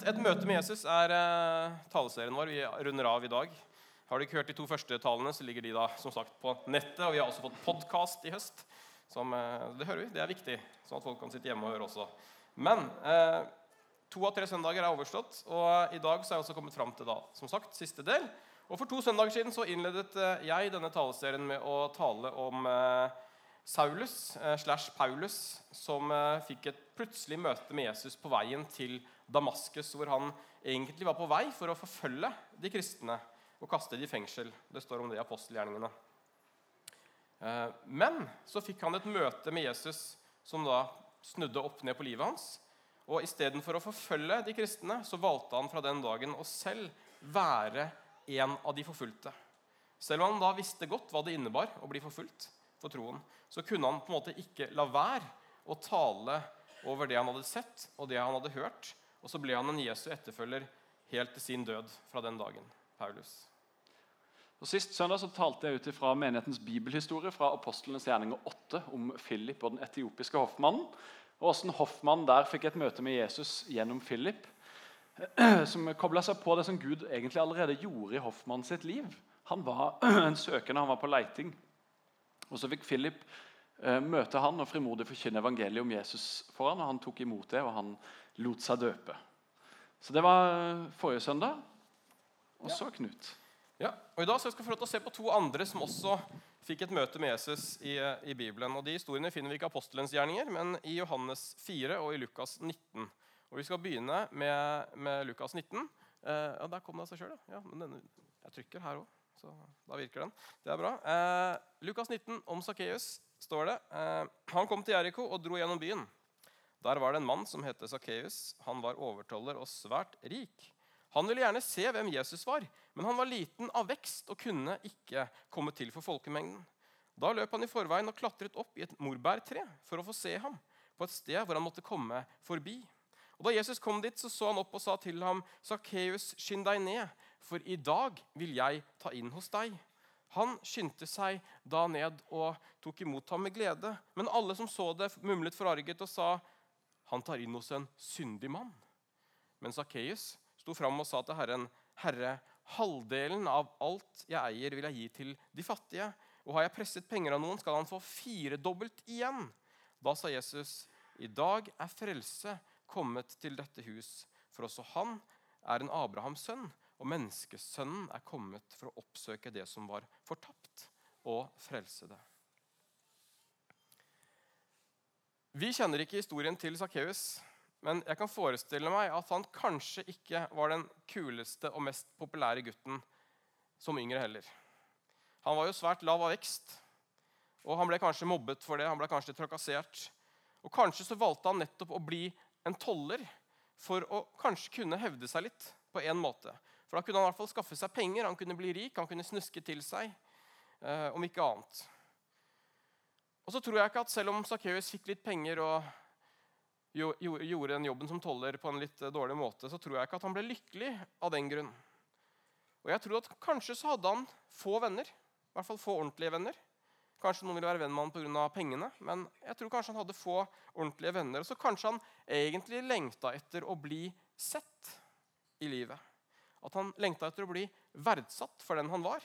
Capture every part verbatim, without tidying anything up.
Et møte med Jesus er eh, taleserien vår. Vi runder av i dag. Har du ikke hørt de to første talene, så ligger de da som sagt på nettet. Og vi har også fått podcast i høst. Som, eh, det hører vi, det er viktig, sånn at folk kan sitte hjemme og høre også. Men eh, to av tre søndager er overstått, og i dag så er jeg også kommet frem til da, som sagt, siste del. Og for to søndager siden så innledet eh, jeg denne taleserien med å tale om eh, Saulus, eh, slash Paulus, som eh, fikk et plutselig møte med Jesus på veien til Damaskus, hvor han egentlig var på vei for å forfølge de kristne og kaste de i fengsel. Det står om det i apostelgjerningene. Eh, men så fikk han et møte med Jesus som da snudde opp ned på livet hans. Og i stedet for å forfølge de kristne, så valgte han fra den dagen å selv være en av de forfulgte. Selv om han da visste godt hva det innebar å bli forfulgt for troen, så kunne han på en måte ikke la være å tale over det han hadde sett og det han hadde hørt. Og så ble han en Jesu etterfølger helt til sin død fra den dagen, Paulus. Og Sist søndag så talte jeg ut fra menighetens bibelhistorie fra Apostlenes gjerninger åtte om Philip og den etiopiske hoffmannen. Og hvordan hoffmannen der fikk et møte med Jesus gjennom Philip, som koblet seg på det som Gud egentlig allerede gjorde i hoffmannen sitt liv. Han var en søkende, han var på leiting. Og så fikk Philip eh, møte han og frimodig forkynne evangeliet om Jesus for han, og han tok imot det, og han lot seg døpe. Så det var forrige søndag, og så Knut. Ja, og i dag skal vi få lov til å se på to andre som også fikk et møte med Jesus i, i Bibelen. Og de historiene finner vi ikke i Apostelens gjerninger, men i Johannes fire og i Lukas nitten. Og vi skal begynne med, med Lukas nitten. Eh, ja, der kom det av seg selv, ja. ja men denne, jeg trykker her også. Så da virker den. Det er bra. Eh, Lukas nitten om Zacchaeus står det. Eh, han kom til Jericho og dro gjennom byen. Der var det en mann som hette Zacchaeus. Han var overtoller og svært rik. Han ville gjerne se hvem Jesus var, men han var liten av vekst og kunne ikke komme til for folkemengden. Da løp han i forveien og klatret opp i et morbærtre for å få se ham på et sted hvor han måtte komme forbi. Og da Jesus kom dit, så så han opp og sa til ham, «Zacchaeus, skynd deg ned, for i dag vil jeg ta inn hos deg.» Han skyndte seg da ned og tok imot ham med glede. Men alle som så det, mumlet forarget og sa, «Han tar inn hos en syndig mann.» Men Zacchaeus sto fram og sa til Herren, «Herre, halvdelen av alt jeg eier vil jeg gi til de fattige, og har jeg presset penger av noen, skal han få firedobbelt igjen.» Da sa Jesus, «I dag er frelse kommet til dette hus, for også han er en Abrahams sønn, og menneskesønnen er kommet for å oppsøke det som var fortapt, og frelse det.» Vi kjenner ikke historien til Zacchaeus, men jeg kan forestille meg at han kanskje ikke var den kuleste og mest populære gutten som yngre heller. Han var jo svært lav av vekst, og han ble kanskje mobbet for det, han ble kanskje trakassert. Og kanskje så valgte han nettopp å bli en toller for å kanskje kunne hevde seg litt på en måte. For da kunne han i hvert fall skaffe seg penger, han kunne bli rik, han kunne snuske til seg, eh, om ikke annet. Og så tror jeg ikke at selv om Zacchaeus fikk litt penger og jo, gjorde den jobben som toller på en litt dårlig måte, så tror jeg ikke at han ble lykkelig av den grunn. Og jeg tror at kanskje så hadde han få venner, i hvert fall få ordentlige venner. Kanskje noen ville være venn med han på grunn av pengene, men jeg tror kanskje han hadde få ordentlige venner. Og så kanskje han egentlig lengta etter å bli sett i livet. At han lengta etter å bli verdsatt for den han var.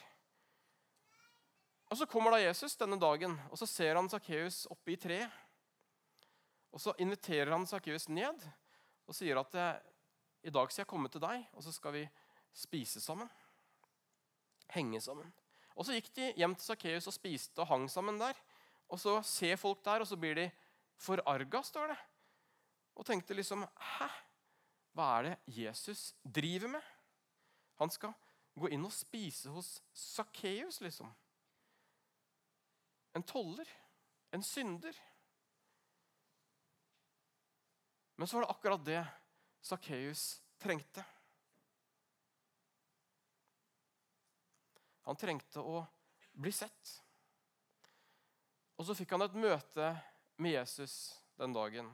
Og så kommer da Jesus denne dagen, og så ser han Zacchaeus oppe i treet. Og så inviterer han Zacchaeus ned og sier at i dag skal jeg komme til deg, og så skal vi spise sammen. Henge sammen. Og så gikk de hjem til Zacchaeus og spiste og hang sammen der. Og så ser folk der, og så blir de forarga, står det. Og tenkte liksom, hæ? Hva er det Jesus driver med? Han skal gå inn og spise hos Zacchaeus, liksom. En toller. En synder. Men så var det akkurat det Zacchaeus trengte. Han trengte å bli sett. Og så fikk han et møte med Jesus den dagen.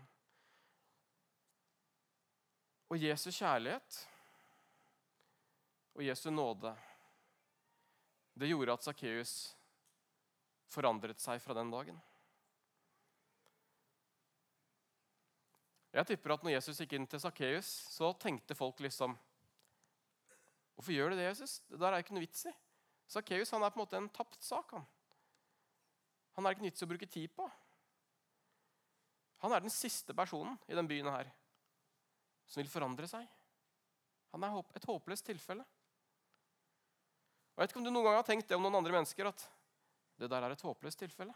Og Jesu kjærlighet og Jesu nåde, det gjorde at Zacchaeus forandret seg fra den dagen. Jeg tipper at når Jesus gikk inn til Sakkeus, så tenkte folk liksom, hvorfor gjør du det, Jesus? Det der er ikke noe vits i. Sakkeus, han er på en måte en tapt sak, han. Han er ikke nytt til å bruke tid på. Han er den siste personen i den byen her som vil forandre seg. Han er et håpløst tilfelle. Og jeg vet ikke om du noen gang har tenkt det om noen andre mennesker, at det der er et håpløst tilfelle.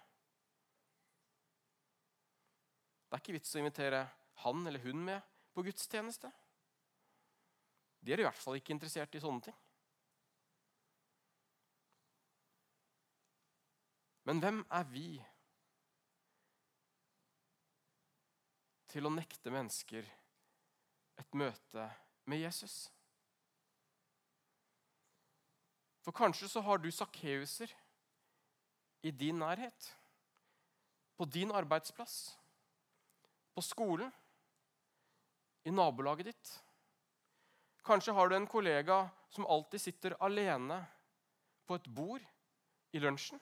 Det er ikke vits å invitere han eller hun med på gudstjeneste. De er i hvert fall ikke interessert i sånne ting. Men hvem er vi til å nekte mennesker et møte med Jesus? For kanskje så har du Sakkeuser i din nærhet, på din arbeidsplass, på skolen, i nabolaget ditt. Kanskje har du en kollega som alltid sitter alene på et bord i lunsjen.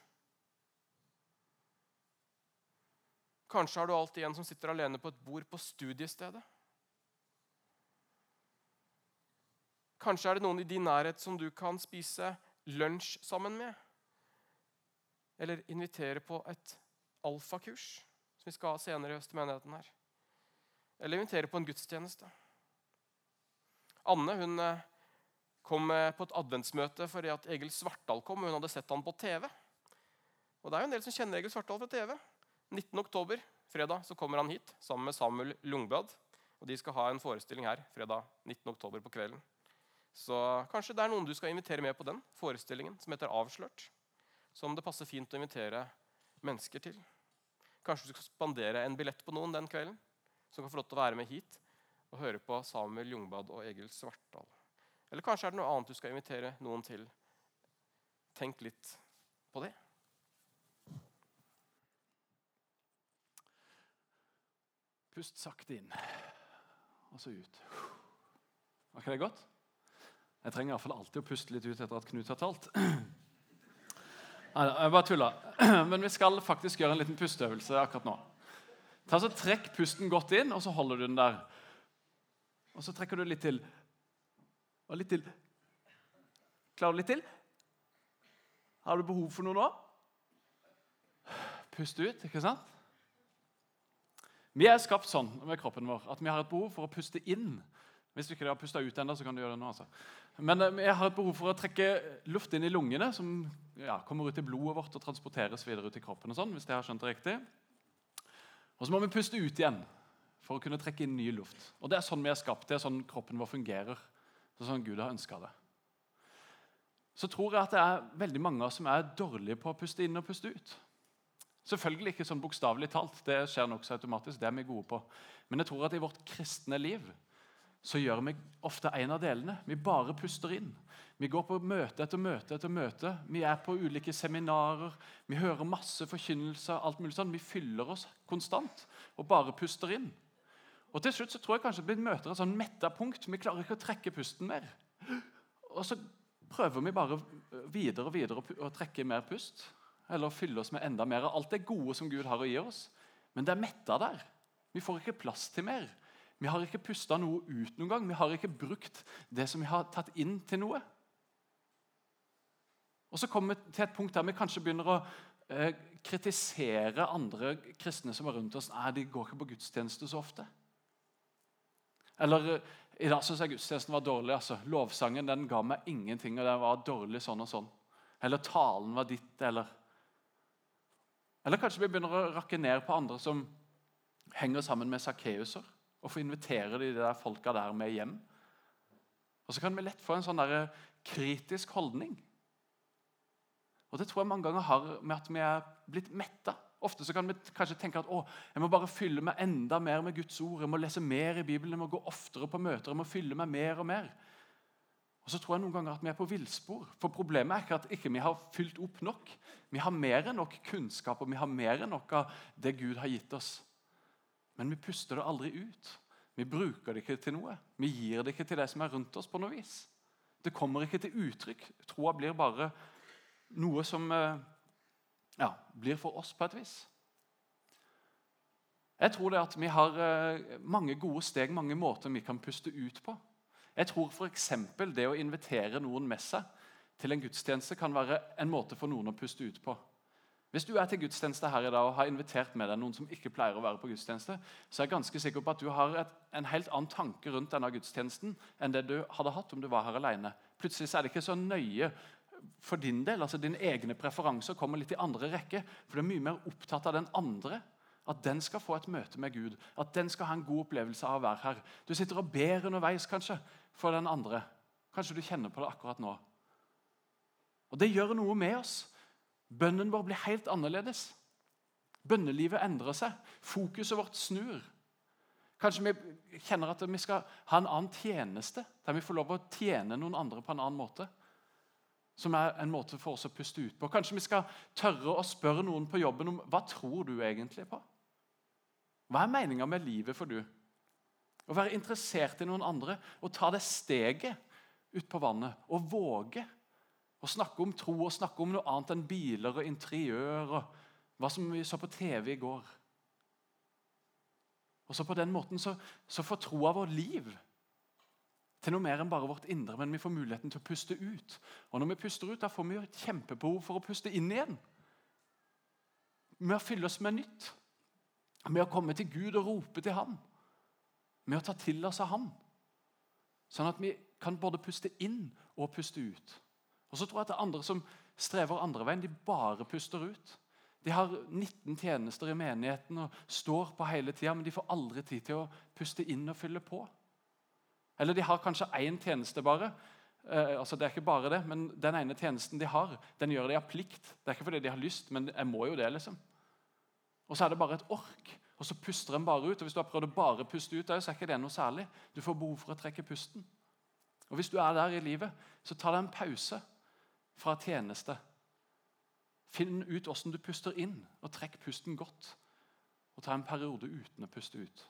Kanskje har du alltid en som sitter alene på et bord på studiestedet. Kanskje er det noen i din nærhet som du kan spise lunsj sammen med. Eller invitere på et alfakurs, som vi skal ha senere i høst i menigheten her. Eller invitere på en gudstjeneste. Anne, hun kom på et adventsmøte fordi at Egil Svartdal kom, og hun hadde sett han på T V. Og det er jo en del som kjenner Egil Svartdal fra T V. nittende oktober, fredag, så kommer han hit sammen med Samuel Lungblad. Og de skal ha en forestilling her fredag nittende oktober på kvelden. Så kanskje det er noen du skal invitere med på den forestillingen som heter Avslørt. Som det passer fint å invitere mennesker til. Kanskje du skal spandere en billett på noen den kvelden, som kan få lov til å være med hit og høre på Samuel Lungblad og Egil Svartdal. Eller kanskje er det noe annet du skal invitere noen til. Tenk litt på det. Pust sakte inn, og så ut. Var ikke det godt? Jeg trenger i hvert fall alltid å puste litt ut etter at Knut har talt. Nei, jeg bare tuller. Men vi skal faktisk gjøre en liten pusteøvelse akkurat nå. Ta så Trekk pusten godt inn, og så holder du den der. Og så trekker du litt til. Og litt til. Klarer du litt til? Har du behov for noe nå? Pust ut, ikke sant? Vi er skapt sånn med kroppen vår at vi har et behov for å puste inn. Hvis du ikke har pustet ut enda, så kan du gjøre det nå. Altså. Men vi har et behov for å trekke luft inn i lungene, som ja, kommer ut i blodet vårt og transporteres videre ut i kroppen. Og sånn, hvis jeg har skjønt det riktig. Og så må vi puste ut igjen for å kunne trekke inn ny luft. Og det er sånn vi er skapt. Det er sånn kroppen vår fungerer. Det er sånn Gud har ønsket det. Så tror jeg at det er veldig mange som er dårlige på å puste inn og puste ut. Selvfølgelig ikke sånn bokstavelig talt, det skjer nok så automatisk, det er vi gode på. Men jeg tror at i vårt kristne liv så gjør vi ofte en av delene. Vi bare puster inn. Vi går på møte etter møte etter møte. Vi er på ulike seminarer. Vi hører masse forkynnelse, alt mulig sånn. Vi fyller oss konstant og bare puster inn. Og til slutt så tror jeg kanskje vi møter et sånn mettet punkt. Vi klarer ikke å trekke pusten mer. Og så prøver vi bare videre og videre å trekke mer pust. Eller fylle oss med enda mer av alt det gode som Gud har å gi oss. Men det er mettet der. Vi får ikke plass til mer. Vi har ikke pustet noe ut noen gang. Vi har ikke brukt det som vi har tatt inn til noe. Og så kommer vi til et punkt der vi kanskje begynner å eh, kritisere andre kristne som er rundt oss. Nei, de går ikke på gudstjeneste så ofte. Eller i dag synes jeg gudstjenesten var dårlig. Altså. Lovsangen den ga meg ingenting, og den var dårlig sånn og sånn. Eller talen var ditt, eller... Eller kanskje vi begynner å rakke ned på andre som henger sammen med Sakkeuser, og får invitere de der folka der med hjem. Og så kan vi lett få en sånn der kritisk holdning. Og det tror jeg mange ganger har med at vi er blitt mettet. Ofte så kan vi kanskje tenke at å, jeg må bare fylle meg enda mer med Guds ord, jeg må lese mer i Bibelen, jeg må gå oftere på møter, jeg må fylle meg mer og mer. Og så tror jeg noen ganger at vi er på villspor. For problemet er ikke at ikke vi har fylt opp nok. Vi har mer enn nok kunnskap, og vi har mer enn nok av det Gud har gitt oss. Men vi puster det aldri ut. Vi bruker det ikke til noe. Vi gir det ikke til det som er rundt oss på noe vis. Det kommer ikke til uttrykk. Troa blir bare noe som ja, blir for oss på et vis. Jeg tror det at vi har eh, mange gode steg, mange måter vi kan puste ut på. Jeg tror for eksempel det å invitere noen med seg til en gudstjeneste kan være en måte for noen å puste ut på. Hvis du er til gudstjeneste her i dag og har invitert med deg noen som ikke pleier å være på gudstjeneste, så er jeg ganske sikker på at du har et, en helt annen tanke rundt denne gudstjenesten enn det du hadde hatt om du var her alene. Plutselig så er det ikke så nøye for din del, altså dine egne preferanser kommer litt i andre rekke, for du er mye mer opptatt av den andre, at den skal få et møte med Gud, at den skal ha en god opplevelse av å være her. Du sitter og ber underveis kanskje for den andre. Kanskje du kjenner på det akkurat nå. Og det gjør noe med oss. Bønnen vår blir helt annerledes. Bønnelivet endrer seg. Fokuset vårt snur. Kanskje vi kjenner at vi skal ha en annen tjeneste, der vi får lov å tjene noen andre på en annen måte, som er en måte for oss å puste ut på. Kanskje vi skal tørre å spørre noen på jobben om, hva tror du egentlig på? Hva er meningen med livet for du? Å være interessert i noen andre, og ta det steget ut på vannet, og våge å snakke om tro, og snakke om noe annet enn biler og interiør, og hva som vi så på T V i går. Og så på den måten så, så får troa vår liv til noe mer enn bare vårt indre, men vi får muligheten til å puste ut. Og når vi puster ut, da får vi jo et kjempebehov for å puste inn igjen. Med å fylle oss med nytt. Med å komme til Gud og rope til Han. Med å ta til oss av Han. Sånn at vi kan både puste inn og puste ut. Og så tror jeg at det er andre som strever andre veien, de bare puster ut. De har nitten tjenester i menigheten og står på hele tiden, men de får aldri tid til å puste inn og fylle på. Eller de har kanskje én tjeneste bare. Eh, altså det er ikke bare det, men den ene tjenesten de har, den gjør de av plikt. Det er ikke fordi de har lyst, men jeg må jo det, liksom. Og så er det bare et ork, og så puster en bare ut. Og hvis du har prøvd å bare puste ut, så er ikke det noe særlig. Du får behov for å trekke pusten. Og hvis du er der i livet, så ta deg en pause fra tjeneste. Finn ut hvordan du puster inn, og trekk pusten godt. Og ta en periode uten å puste ut.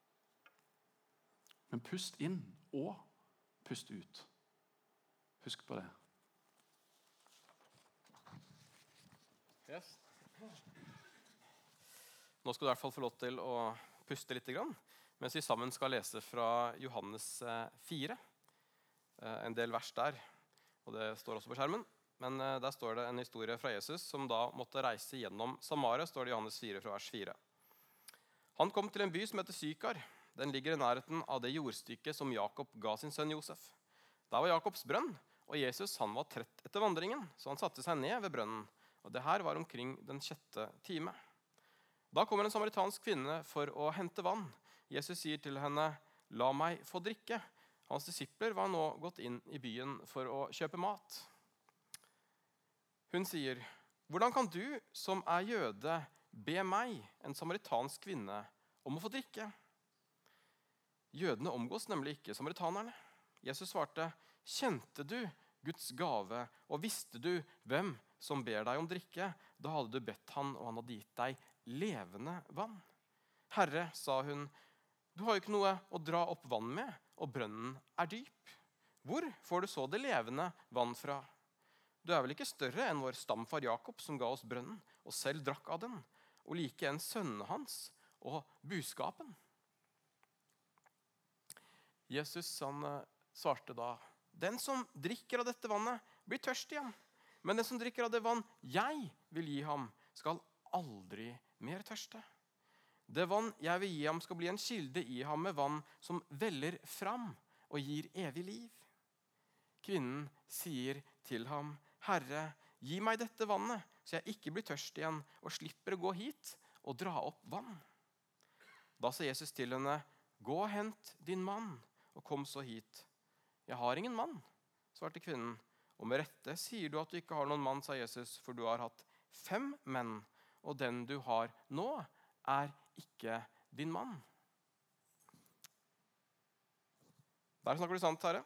Men pust inn og pust ut. Husk på det. Yes. Nå skal du i hvert fall få lov til å puste litt, mens vi sammen skal lese fra Johannes fire. En del vers der, og det står også på skjermen. Men der står det en historie fra Jesus som da måtte reise gjennom Samaria, står det i Johannes fire fra vers fire. Han kom til en by som heter Sykar. Den ligger i nærheten av det jordstykket som Jakob ga sin sønn Josef. Der var Jakobs brønn, og Jesus han var trett etter vandringen, så han satte seg ned ved brønnen. Og det her var omkring den sjette time. Da kommer en samaritansk kvinne for å hente vann. Jesus sier til henne, la meg få drikke. Hans disipler var nå gått inn i byen for å kjøpe mat. Hun sier, hvordan kan du som er jøde be meg, en samaritansk kvinne, om å få drikke? Jødene omgås nemlig ikke samaritanerne. Jesus svarte, kjente du Guds gave, og visste du hvem som ber deg om drikke? Da hadde du bedt han, og han hadde gitt deg levende vann. Herre, sa hun, du har jo ikke noe å dra opp vann med, og brønnen er dyp. Hvor får du så det levende vann fra? Du er vel ikke større enn vår stamfar Jakob, som ga oss brønnen, og selv drakk av den, og like en sønnen hans og buskapen. Jesus han svarte da, den som drikker av dette vannet blir tørst igjen, men den som drikker av det vann jeg vil gi ham, skal aldri mer tørste. Det vann jeg vil gi ham skal bli en kilde i ham med vann som veller fram og gir evig liv. Kvinnen sier til ham, Herre, gi meg dette vannet, så jeg ikke blir tørst igjen og slipper å gå hit og dra opp vann. Da sa Jesus til henne, gå og hent din mann, og kom så hit. Jeg har ingen mann, svarte kvinnen. Og med rette sier du at du ikke har noen mann, sa Jesus, for du har hatt fem menn, og den du har nå er ikke din mann. Der snakker du sant, Herre.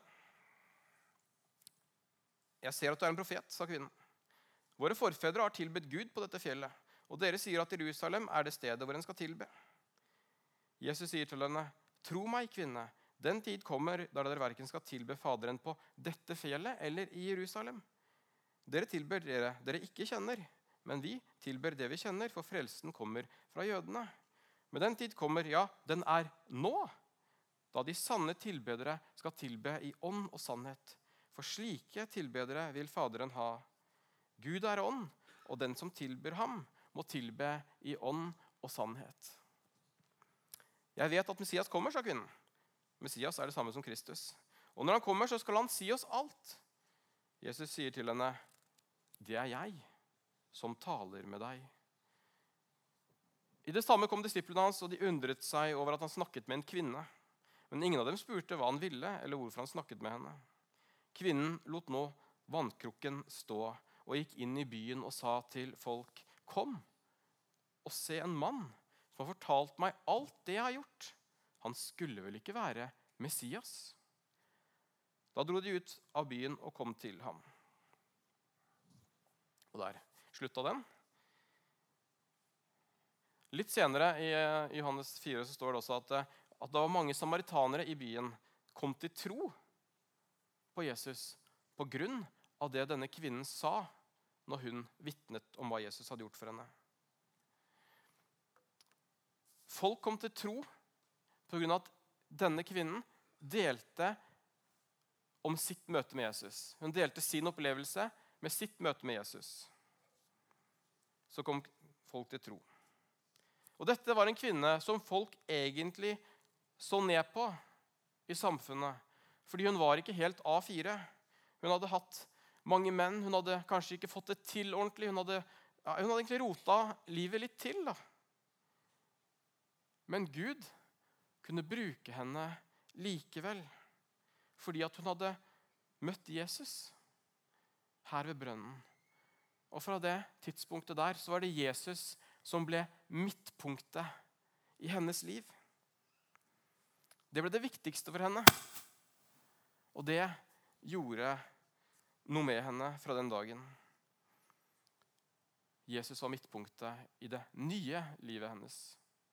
Jeg ser at du er en profet, sa kvinnen. Våre forfedre har tilbedt Gud på dette fjellet, og dere sier at Jerusalem er det stedet hvor en skal tilbe. Jesus sier til henne, tro meg, kvinne, den tid kommer da dere hverken skal tilbe Faderen på dette fjellet eller i Jerusalem. Dere tilber dere dere ikke kjenner, men vi tilber det vi kjenner, for frelsen kommer fra jødene. Men den tid kommer, ja, den er nå, da de sanne tilbedere skal tilbe i ånd og sannhet. For slike tilbedere vil Faderen ha. Gud er ånd, og den som tilber ham, må tilbe i ånd og sannhet. Jeg vet at Messias kommer, sa kvinnen. Messias er det samme som Kristus. Og når han kommer, så skal han si oss alt. Jesus sier til henne, det er jeg som taler med deg. I det samme kom disiplene hans, og de undret seg over at han snakket med en kvinne. Men ingen av dem spurte hva han ville, eller hvorfor han snakket med henne. Kvinnen lot nå vannkrukken stå, og gikk inn i byen og sa til folk, kom og se en mann som har fortalt meg alt det jeg har gjort. Han skulle vel ikke være Messias? Da dro de ut av byen og kom til ham. Og der slutta den. Litt senere i Johannes fire så står det også at, at det var mange samaritanere i byen kom til tro på Jesus på grunn av det denne kvinnen sa når hun vittnet om hva Jesus hadde gjort for henne. Folk kom til tro på grunn av at denne kvinnen delte om sitt møte med Jesus. Hun delte sin opplevelse med sitt møte med Jesus. Så kom folk til tro. Og dette var en kvinne som folk egentlig så ned på i samfunnet, fordi hun var ikke helt A fire. Hun hadde hatt mange menn, hun hadde kanskje ikke fått det til ordentlig. Hun hadde, ja, hun hadde egentlig rota livet litt til, da. Men Gud kunne bruke henne likevel, fordi at hun hadde møtt Jesus her ved brønnen. Og fra det tidspunktet der så var det Jesus som ble midtpunktet i hennes liv. Det ble det viktigste for henne. Og det gjorde noe med henne fra den dagen. Jesus var midtpunktet i det nye livet hennes.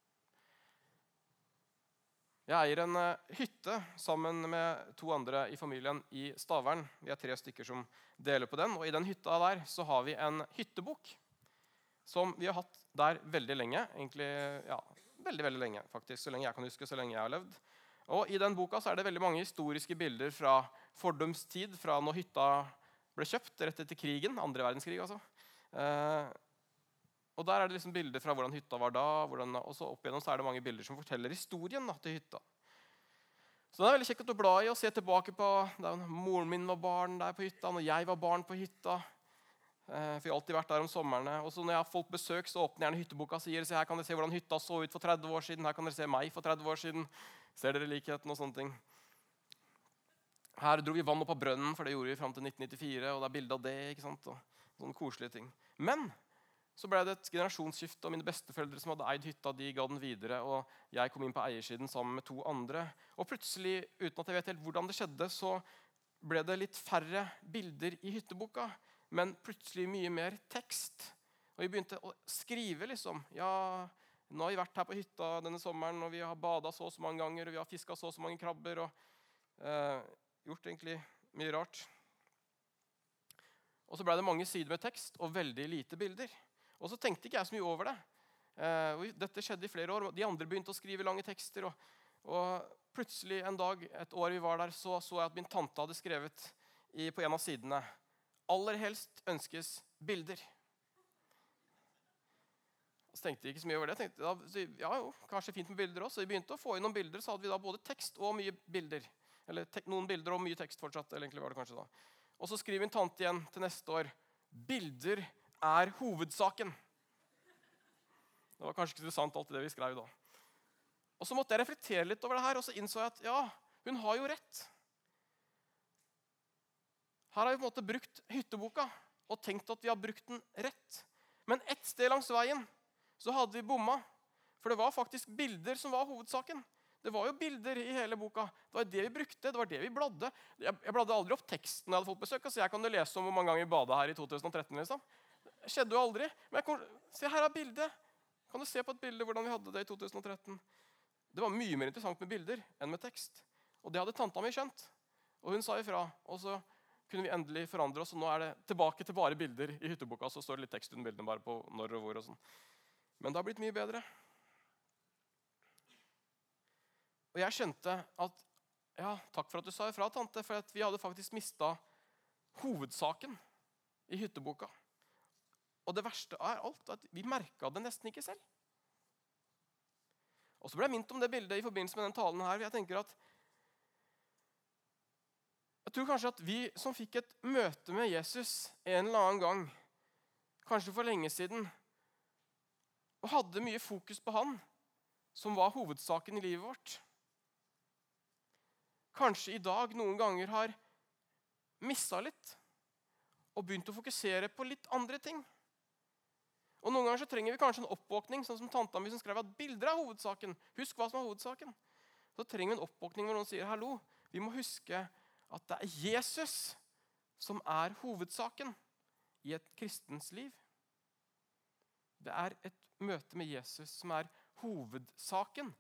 Jeg eier en hytte sammen med to andre i familien i Stavern. Vi er tre stykker som deler på den, og i den hytta der så har vi en hyttebok som vi har hatt der veldig lenge, egentlig, ja, veldig, veldig lenge faktisk, så lenge jeg kan huske, så lenge jeg har levd. Og i den boka så er det veldig mange historiske bilder fra fordumstid, fra når hytta ble kjøpt rett etter krigen, andre verdenskrig altså. Eh, og der er det liksom bilder fra hvordan hytta var da, hvordan, og så opp igjennom så er det mange bilder som forteller historien da, til hytta. Så det er veldig kjekt å bla i og se tilbake på da moren min var barn der på hytta, når jeg var barn på hytta. For jeg har alltid vært der om sommerne. Og så når jeg har folk besøk, så åpner jeg gjerne hytteboka og sier, så her kan dere se hvordan hytta så ut for tretti år siden, her kan dere se meg for tretti år siden. Ser dere likheten og sånne ting. Her dro vi vann opp av brønnen, for det gjorde vi frem til nitten nittifire, og det er bilde av det, ikke sant, og sånne koselige ting. Men så ble det et generasjonsskifte, og mine besteforeldre som hadde eid hytta, de ga den videre, og jeg kom inn på eiersiden sammen med to andre. Og plutselig, uten at jeg vet helt hvordan det skjedde, så ble det litt færre bilder i hytteboka, men plutselig mye mer tekst. Og vi begynte å skrive liksom, ja, nå har vi vært her på hytta denne sommeren, og vi har badet så og så mange ganger, og vi har fisket så og så mange krabber, og eh, gjort egentlig mye rart. Og så ble det mange sider med tekst, og veldig lite bilder. Og så tenkte ikke jeg så mye over det. Eh, dette skjedde i flere år. De andre begynte å skrive lange tekster. Og, og plutselig en dag, et år vi var der, så så jeg at min tante hadde skrevet i, på en av sidene aller helst ønskes bilder. Og så tenkte jeg ikke så mye over det. Jeg tenkte, da, ja, jo, kanskje fint med bilder også. Så vi begynte å få inn noen bilder, så hadde vi da både tekst og mye bilder. Eller te noen bilder og mye tekst fortsatt. Eller egentlig var det kanskje da. Og så skriver min tante igjen til neste år. Bilder er hovedsaken. Det var kanskje ikke interessant alt det vi skrev da. Og så måtte jeg reflektere litt over det her, og så innså jeg at ja, hun har jo rett. Her har vi på en måte brukt hytteboka, og tenkt at vi har brukt den rett. Men ett sted langs veien, så hadde vi bomma. For det var faktisk bilder som var hovedsaken. Det var jo bilder i hele boka. Det var det vi brukte, det var det vi bladde. Jeg, jeg bladde aldri opp teksten jeg hadde fått besøk, så jeg kan jo lese om hvor mange ganger vi badet her i to tusen og tretten, liksom. Det skjedde jo aldri. Men jeg kom, se, her er bildet. Kan du se på et bilde hvordan vi hadde det i to tusen og tretten? Det var mye mer interessant med bilder enn med tekst. Og det hadde tanta mi skjønt. Og hun sa ifra. Og så kunne vi endelig forandre oss, og nå er det tilbake til bare bilder i hytteboka, så står det litt tekst under bildene bare på når og hvor og sånn. Men det har blitt mye bedre. Og jeg skjønte at, ja, takk for at du sa ifra, tante, for at vi hadde faktisk mistet hovedsaken i hytteboka. Og det verste er alt, at vi merket det nesten ikke selv. Og så ble jeg minnet om det bildet i forbindelse med den talen her. Jeg tenker at jeg tror kanskje at vi som fikk et møte med Jesus en eller annen gang, kanskje for lenge siden, og hadde mye fokus på han, som var hovedsaken i livet vårt, kanskje i dag noen ganger har mistet litt, og begynt å fokusere på litt andre ting. Og noen ganger så trenger vi kanskje en oppvåkning, sånn som tanta mi som skrev at bilder er hovedsaken. Husk hva som er hovedsaken. Så trenger vi en oppvåkning hvor noen sier, hallo, vi må huske at det er Jesus som er hovedsaken i et kristens liv. Det er et møte med Jesus som er hovedsaken.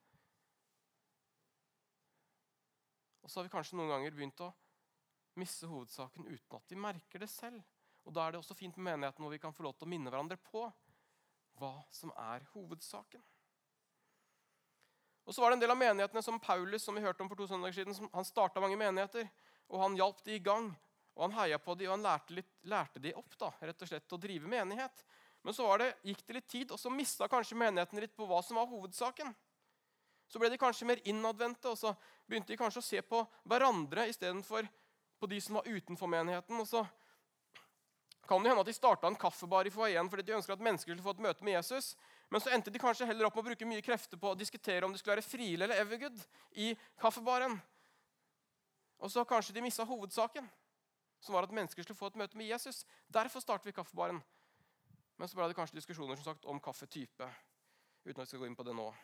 Og så har vi kanskje noen ganger begynt å misse hovedsaken uten at vi merker det selv. Og da er det også fint med menigheten hvor vi kan få lov til å minne hverandre på hva som er hovedsaken. Og så var det en del av menighetene som Paulus, som vi hørte om for to søndager siden, som, han startet mange menigheter, og han hjalp de i gang, og han heia på de, og han lærte, litt, lærte de opp, da, rett og slett, å drive menighet. Men så var det, gikk det litt tid, og så mistet kanskje menigheten litt på hva som var hovedsaken. Så ble de kanskje mer innadvendte, og så begynte de kanskje å se på hverandre i stedet for på de som var utenfor menigheten, og så kan det hende at de startet en kaffebar i foajeen fordi de ønsker at mennesker skulle få et møte med Jesus, men så endte de kanskje heller opp med å bruke mye krefter på å diskutere om det skulle være Friele eller Evergood i kaffebaren. Og så kanskje de mistet hovedsaken, som var at mennesker skulle få et møte med Jesus. Derfor startet vi kaffebaren. Men så ble det kanskje diskusjoner som sagt, om kaffetype, uten at vi skal gå inn på det nå.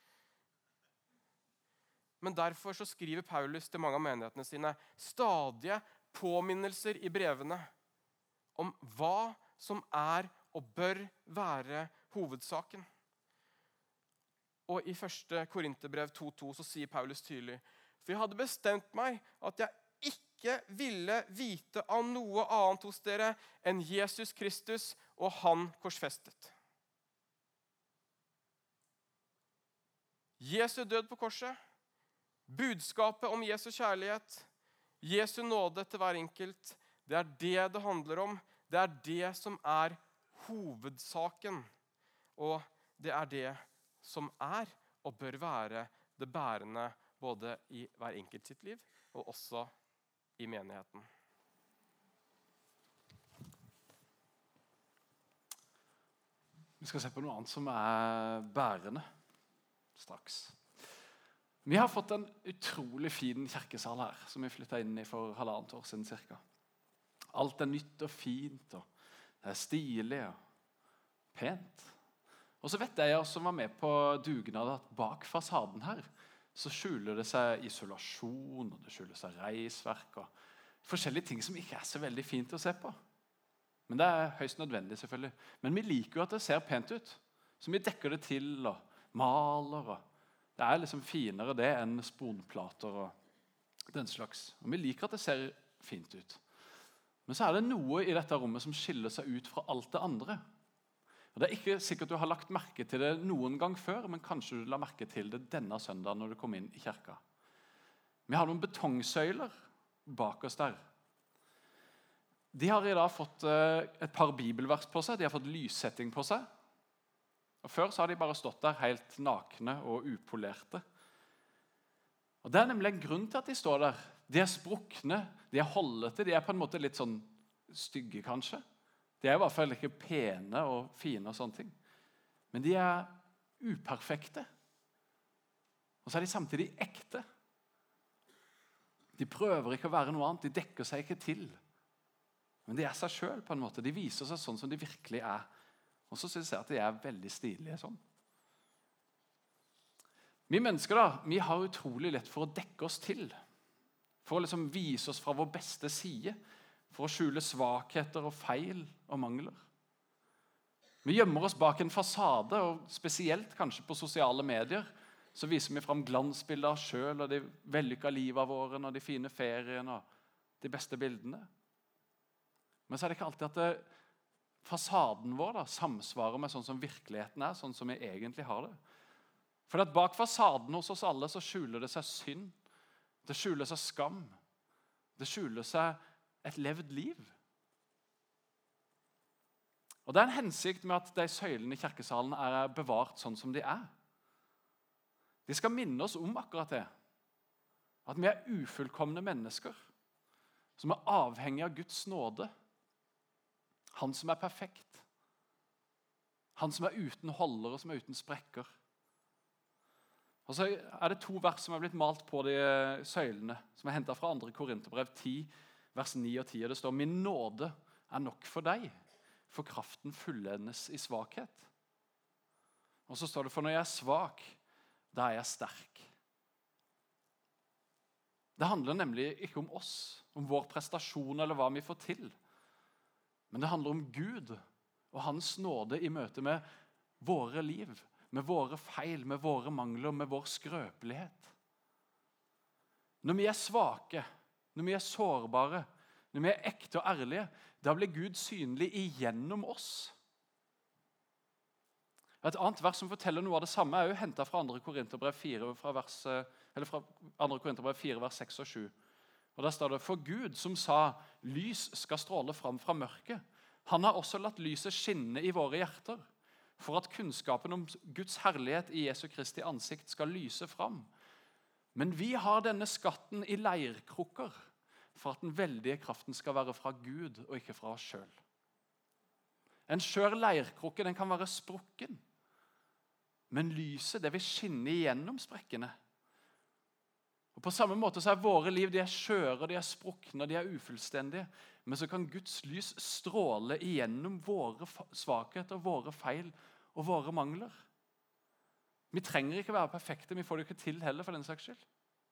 Men derfor så skriver Paulus til mange av menighetene sine stadige påminnelser i brevene om hva som er og bør være hovedsaken. Og i første Korinterbrev to to så sier Paulus tydelig, for jeg hadde bestemt meg at jeg ikke ville vite av noe annet hos dere enn Jesus Kristus og han korsfestet. Jesu død på korset, budskapet om Jesu kjærlighet, Jesu nåde til hver enkelt, det er det det handler om. Det er det som er hovedsaken. Og det er det som er og bør være det bærende både i hver enkelt sitt liv og også i menigheten. Vi skal se på noe annet som er bærende straks. Vi har fått en utrolig fin kirkesal her, som vi flyttet inn i for halvannet år siden cirka. Alt er nytt og fint, og det er stilig og pent. Og så vet jeg som var med på dugnad at bak fasaden her, så skjuler det seg isolasjon, og det skjuler seg reisverk, og forskjellige ting som ikke er så veldig fint å se på. Men det er høyst nødvendig selvfølgelig. Men vi liker jo at det ser pent ut. Så vi dekker det til og maler, og det er liksom finere det enn sponplater og den slags. Og vi liker at det ser fint ut. Men så er det noe i dette rommet som skiller seg ut fra alt det andre. Og det er ikke sikkert du har lagt merke til det noen gang før, men kanskje du la merke til det denne søndagen når du kom inn i kirka. Vi har noen betongsøyler bak oss der. De har i dag fått et par bibelvers på seg, de har fått lyssetting på seg. Og før så har de bare stått der helt nakne og upolerte. Og det er nemlig en grunn til at de står der. De er sprukne, de er holdete, de er på en måte litt sånn stygge kanskje. De er i hvert fall ikke pene og fine og sånne ting. Men de er uperfekte. Og så er de samtidig ekte. De prøver ikke å være noe annet, de dekker seg ikke til. Men de er seg selv på en måte, de viser seg sånn som de virkelig er. Og så synes jeg at de er veldig stilige sånn. Vi mennesker da, vi har utrolig lett for å dekke oss til. For å liksom vise oss fra vår beste side. For å skjule svakheter og feil og mangler. Vi gjemmer oss bak en fasade, og spesielt kanskje på sosiale medier, så viser vi frem glansbilder av selv og de vellykkede livet våre, og de fine feriene og de beste bildene. Men så er det ikke alltid at det fasaden vår da, samsvarer med sånn som virkeligheten er, sånn som vi egentlig har det. For at bak fasaden hos oss alle så skjuler det seg synd, det skjuler seg skam, det skjuler seg et levd liv. Og det er en hensikt med at de søylene i kirkesalen er bevart sånn som de er. De skal minne oss om akkurat det. At vi er ufullkomne mennesker, som er avhengige av Guds nåde. Han som er perfekt. Han som er uten holder og som er uten sprekker. Og så er det to vers som er blitt malt på de søylene, som er hentet fra andre Korinterbrev ti, vers ni og ti. Og det står: «Min nåde er nok for deg, for kraften fullendes i svakhet.» Og så står det: «For når jeg er svak, da er jeg sterk.» Det handler nemlig ikke om oss, om vår prestasjon eller hva vi får til. Men det handler om Gud og hans nåde i møte med våre liv, med våre feil, med våre mangler, med vår skrøpelighet. Når vi er svake, når vi er sårbare, når vi er ekte og ærlige, da blir Gud synlig igjennom oss. Et annet vers som forteller noe av det samme er jo hentet fra andre Korinterbrev fire, fra vers, eller fra andre Korinterbrev fire, vers seks og sju. Og der står det: «For Gud som sa, lys skal stråle fram fra mørket, han har også latt lyset skinne i våre hjerter, for at kunnskapen om Guds herlighet i Jesu Kristi ansikt skal lyse fram. Men vi har denne skatten i leirkrukker, for at den veldige kraften skal være fra Gud og ikke fra oss selv.» En skjør leirkrukke, den kan være sprukken, men lyset, det vil skinne igjennom sprekkene. Og på samme måte så er våre liv, de er skjøre, de er sprukne, de er ufullstendige, men så kan Guds lys stråle igjennom våre svakheter, våre feil og våre mangler. Vi trenger ikke være perfekte, vi får det ikke til heller for den saks skyld.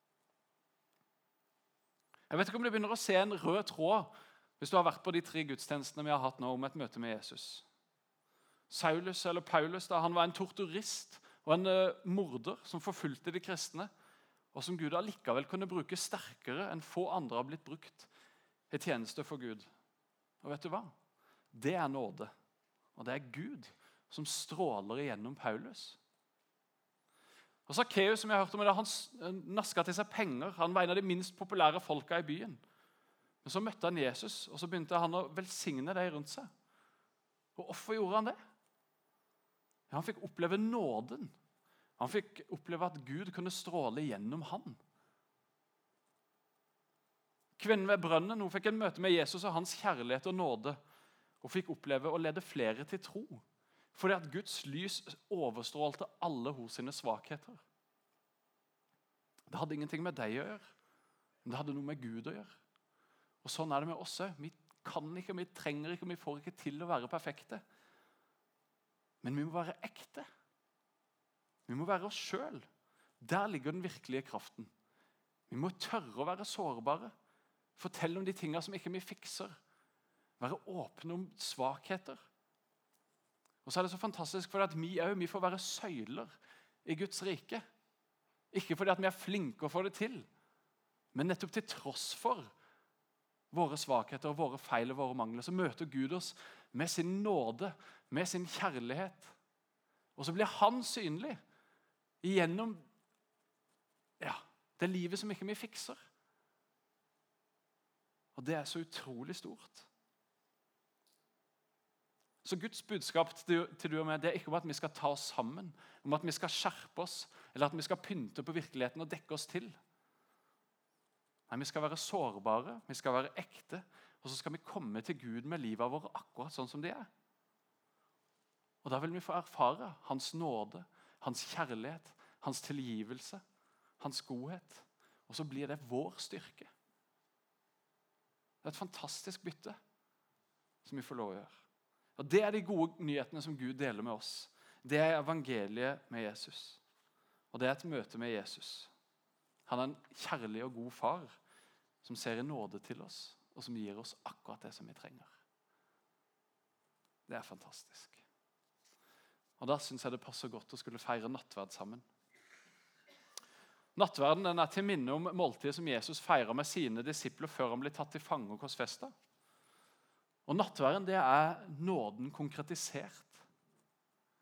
Jeg vet ikke om du begynner å se en rød tråd hvis du har vært på de tre gudstjenestene vi har hatt nå om et møte med Jesus. Saulus, eller Paulus, da, han var en torturist og en uh, morder som forfulgte de kristne, og som Gud allikevel kunne bruke sterkere enn få andre har blitt brukt i tjeneste for Gud. Og vet du hva? Det er nåde, og det er Gud som stråler igjennom Paulus. Og Sakkeus, som jeg har hørt om, det, han nasket til seg penger. Han var en av de minst populære folka i byen. Men så møtte han Jesus, og så begynte han å velsigne de rundt seg. Og hvorfor gjorde han det? Ja, han fikk oppleve nåden. Han fikk oppleve at Gud kunne stråle gjennom han. Kvinnen ved brønnen, hun fikk en møte med Jesus og hans kjærlighet og nåde, og fikk oppleve å lede flere til tro, fordi at Guds lys overstrålte alle hos sine svakheter. Det hadde ingenting med deg å gjøre, men det hadde noe med Gud å gjøre. Og sånn er det med oss. Vi kan ikke, vi trenger ikke, vi får ikke til å være perfekte. Men vi må være ekte. Vi må være oss selv. Der ligger den virkelige kraften. Vi må tørre å være sårbare. Fortelle om de tingene som ikke vi fikser. Være åpne om svakheter. Og så er det så fantastisk for at vi, også, vi får være søyler i Guds rike. Ikke fordi at vi er flinke å få det til, men nettopp til tross for våre svakheter, våre feil og våre mangler, så møter Gud oss med sin nåde, med sin kjærlighet. Og så blir han synlig igjennom ja, det livet som ikke vi fikser. Og det er så utrolig stort. Så Guds budskap til du og meg, det er ikke om at vi skal ta oss sammen, om at vi skal skjerpe oss, eller at vi skal pynte på virkeligheten og dekke oss til. Nei, vi skal være sårbare, vi skal være ekte, og så skal vi komme til Gud med livet vårt akkurat sånn som det er. Og da vil vi få erfare hans nåde, hans kjærlighet, hans tilgivelse, hans godhet, og så blir det vår styrke. Det er et fantastisk bytte som vi får lov å gjøre. Og det er de gode nyhetene som Gud deler med oss. Det er evangeliet med Jesus. Og det er et møte med Jesus. Han er en kjærlig og god far som ser i nåde til oss, og som gir oss akkurat det som vi trenger. Det er fantastisk. Og da synes jeg det passer godt å skulle feire nattverd sammen. Nattverden den er til minne om måltidet som Jesus feirer med sine disipler før han blir tatt til fange og korsfestet. Og nattverden, det er nåden konkretisert.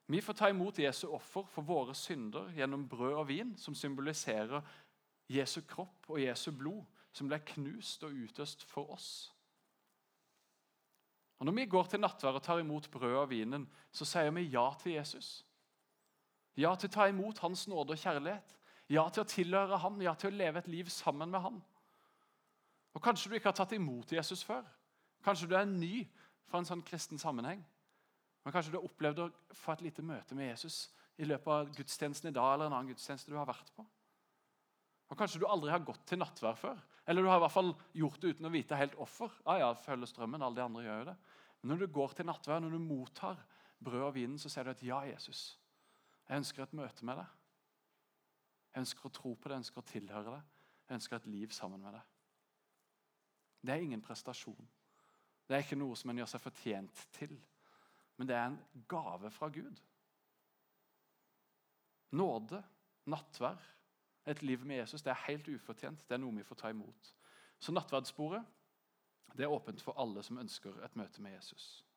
Vi får ta imot Jesu offer for våre synder gjennom brød og vin, som symboliserer Jesu kropp og Jesu blod, som ble knust og utøst for oss. Og Når vi går til nattverd og tar imot brød og vinen, så sier vi ja til Jesus. Ja til å ta imot hans nåde og kjærlighet. Ja til å tilhøre han, ja til å leve et liv sammen med han. Og Kanskje du ikke har tatt imot Jesus før. Kanskje du er ny fra en sånn kristen sammenheng. Men kanskje du har opplevd å få et lite møte med Jesus i løpet av gudstjenesten i dag, eller en annen gudstjeneste du har vært på. Og Kanskje du aldri har gått til nattverd før. Eller du har i hvert fall gjort det uten å vite helt hvorfor. Ah, ja, følger strømmen, alle de andre gjør jo det. Men når du går til nattverd, når du mottar brød og vinen, så sier du at ja, Jesus, jeg ønsker et møte med deg. Jeg ønsker å tro på det, jeg ønsker å tilhøre deg. Jeg ønsker et liv sammen med deg. Det er ingen prestasjon. Det er ikke noe som en gjør seg fortjent til. Men det er en gave fra Gud. Nåde, nattverd, et liv med Jesus, det er helt ufortjent. Det er noe vi får ta imot. Så nattverdsbordet, det er åpent for alle som ønsker et møte med Jesus.